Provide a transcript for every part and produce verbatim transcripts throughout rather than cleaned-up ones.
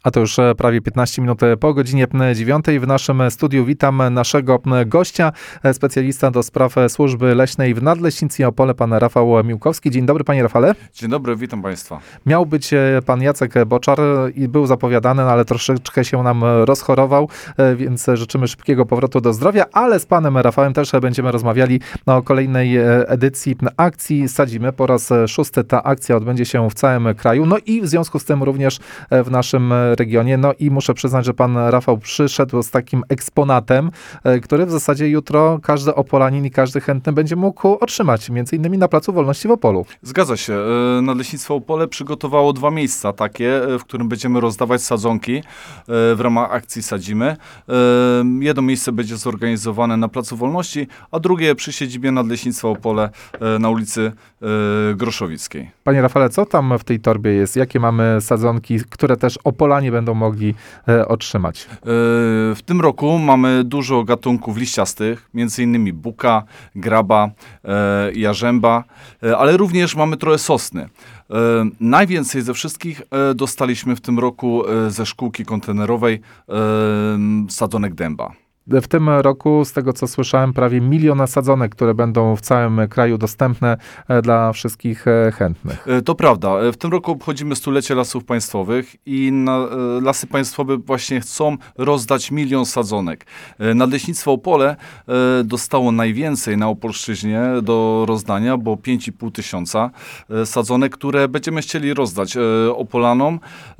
A to już prawie piętnaście minut po godzinie dziewiątej. W naszym studiu witam naszego gościa, specjalista do spraw służby leśnej w Nadleśnictwie Opole, pan Rafał Miłkowski. Dzień dobry, panie Rafale. Dzień dobry, witam państwa. Miał być pan Jacek Boczar i był zapowiadany, no ale troszeczkę się nam rozchorował, więc życzymy szybkiego powrotu do zdrowia, ale z panem Rafałem też będziemy rozmawiali o kolejnej edycji akcji Sadzimy. Po raz szósty ta akcja odbędzie się w całym kraju, no i w związku z tym również w naszym regionie. No i muszę przyznać, że pan Rafał przyszedł z takim eksponatem, który w zasadzie jutro każdy Opolanin i każdy chętny będzie mógł otrzymać, między innymi na Placu Wolności w Opolu. Zgadza się. Nadleśnictwo Opole przygotowało dwa miejsca takie, w którym będziemy rozdawać sadzonki w ramach akcji Sadzimy. Jedno miejsce będzie zorganizowane na Placu Wolności, a drugie przy siedzibie Nadleśnictwa Opole na ulicy Groszowickiej. Panie Rafale, co tam w tej torbie jest? Jakie mamy sadzonki, które też Opolanie będą mogli e, otrzymać? E, w tym roku mamy dużo gatunków liściastych, między innymi buka, graba, e, jarzęba, e, ale również mamy trochę sosny. E, najwięcej ze wszystkich e, dostaliśmy w tym roku e, ze szkółki kontenerowej e, sadzonek dęba. W tym roku, z tego co słyszałem, prawie miliona sadzonek, które będą w całym kraju dostępne dla wszystkich chętnych. To prawda. W tym roku obchodzimy stulecie Lasów Państwowych i na, Lasy Państwowe właśnie chcą rozdać milion sadzonek. Nadleśnictwo Opole dostało najwięcej na Opolszczyźnie do rozdania, bo pięć i pół tysiąca sadzonek, które będziemy chcieli rozdać Opolanom,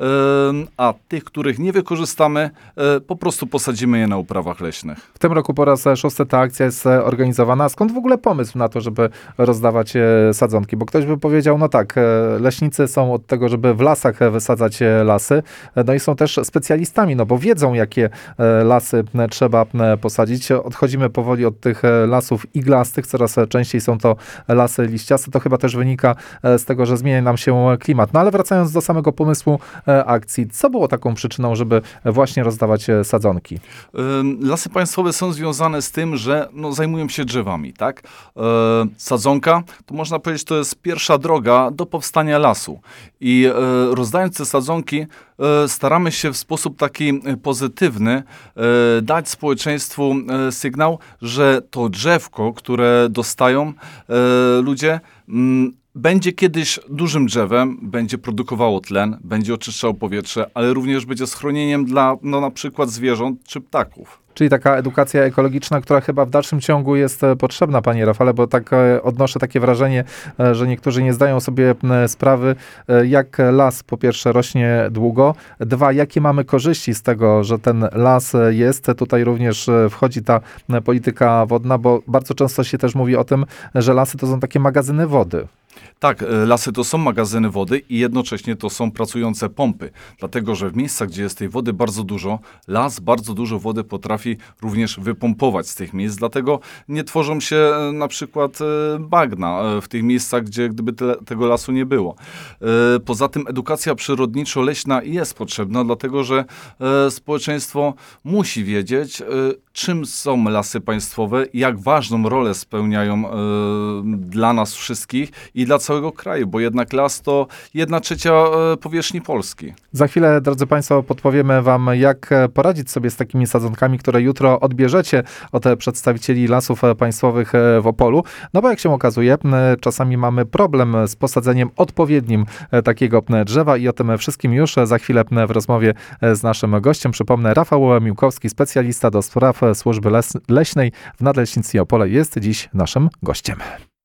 a tych, których nie wykorzystamy, po prostu posadzimy je na uprawach leśnych. W tym roku po raz szósty ta akcja jest organizowana. Skąd w ogóle pomysł na to, żeby rozdawać sadzonki? Bo ktoś by powiedział, no tak, leśnicy są od tego, żeby w lasach wysadzać lasy, no i są też specjalistami, no bo wiedzą, jakie lasy trzeba posadzić. Odchodzimy powoli od tych lasów iglastych, coraz częściej są to lasy liściaste. To chyba też wynika z tego, że zmienia nam się klimat. No ale wracając do samego pomysłu akcji, co było taką przyczyną, żeby właśnie rozdawać sadzonki? Lasy Państwowe są związane z tym, że no, zajmują się drzewami, tak? E, sadzonka, to można powiedzieć, to jest pierwsza droga do powstania lasu. I e, rozdając te sadzonki, e, staramy się w sposób taki pozytywny e, dać społeczeństwu e, sygnał, że to drzewko, które dostają e, ludzie, m, będzie kiedyś dużym drzewem, będzie produkowało tlen, będzie oczyszczało powietrze, ale również będzie schronieniem dla no, na przykład zwierząt czy ptaków. Czyli taka edukacja ekologiczna, która chyba w dalszym ciągu jest potrzebna, panie Rafale, bo tak odnoszę takie wrażenie, że niektórzy nie zdają sobie sprawy, jak las po pierwsze rośnie długo, dwa, jakie mamy korzyści z tego, że ten las jest. Tutaj również wchodzi ta polityka wodna, bo bardzo często się też mówi o tym, że lasy to są takie magazyny wody. Tak, lasy to są magazyny wody i jednocześnie to są pracujące pompy, dlatego że w miejscach, gdzie jest tej wody bardzo dużo, las bardzo dużo wody potrafi również wypompować z tych miejsc, dlatego nie tworzą się na przykład bagna w tych miejscach, gdzie gdyby te, tego lasu nie było. Poza tym edukacja przyrodniczo-leśna jest potrzebna, dlatego że społeczeństwo musi wiedzieć, czym są lasy państwowe, jak ważną rolę spełniają dla nas wszystkich i dla całego kraju, bo jednak las to jedna trzecia powierzchni Polski. Za chwilę, drodzy Państwo, podpowiemy Wam, jak poradzić sobie z takimi sadzonkami, które jutro odbierzecie od przedstawicieli Lasów Państwowych w Opolu. No bo jak się okazuje, czasami mamy problem z posadzeniem odpowiednim takiego drzewa i o tym wszystkim już za chwilę w rozmowie z naszym gościem. Przypomnę, Rafał Miłkowski, specjalista do spraw służby leśnej w Nadleśnictwie Opole, jest dziś naszym gościem.